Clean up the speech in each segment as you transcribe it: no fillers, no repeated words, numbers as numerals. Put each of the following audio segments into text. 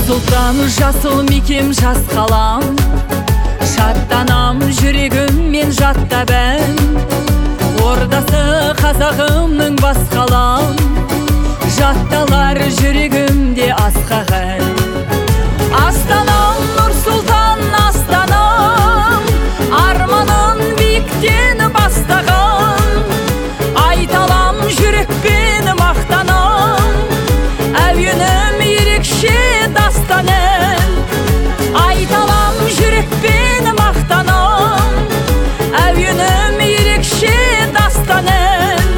Нұр-Сұлтан жасыл мекем жас қалам, шаттанам жүрегіммен жатта бән. Ордасы қазағымның бас қалам, жатталар жүрегімде асқаған. Астанам, Нұр-Сұлтан астанам, арманын биіктен бастаған. Айталам жүрекпен мақтанам, әуенім ерекше дастан ән. Айталам жүрекпен мақтанам, әуенім ерекше дастан ән.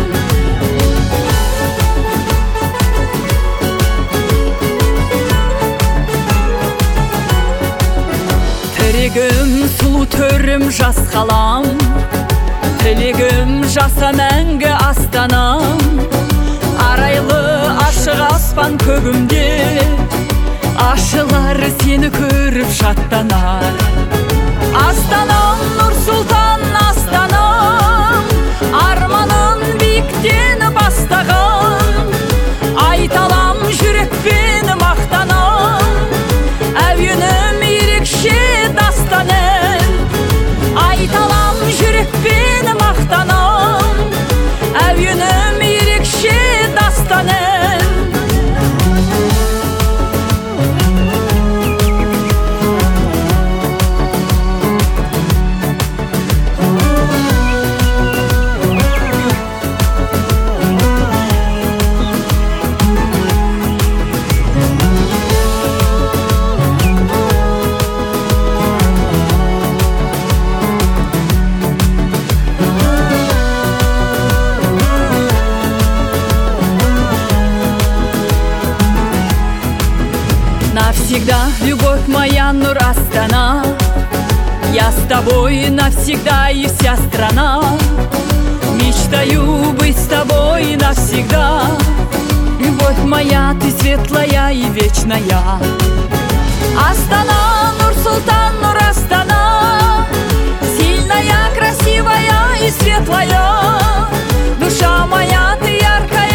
Тілегім сұлу төрім жас қалам, тілегім жаса мәңгі астанам. Арайлы ашық аспан көгімде, ашылар сені көріп шаттанар. Астанам, Нұр-Сұлтан астанам, арманын биіктен бастаған. Айталам жүрекпен мақтанам, әуенім ерекше дастан ән. Айталам жүрекпен мақтанам, әуенім ерекше дастан ән. Навсегда, любовь моя, Нур-Астана, я с тобой навсегда и вся страна. Мечтаю быть с тобой навсегда. Любовь моя, ты светлая и вечная. Астана, Нур-Сұлтан, Нур-Астана, сильная, красивая и светлая. Душа моя, ты яркая